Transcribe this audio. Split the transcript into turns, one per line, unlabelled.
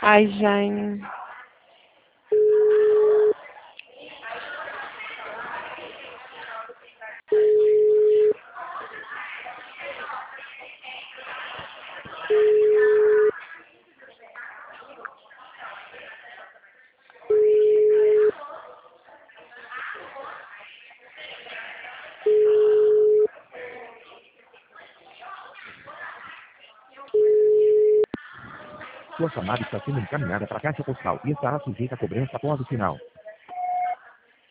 Ai, Jane.
Sua chamada está sendo encaminhada para a caixa postal e estará sujeita a cobrança após o sinal.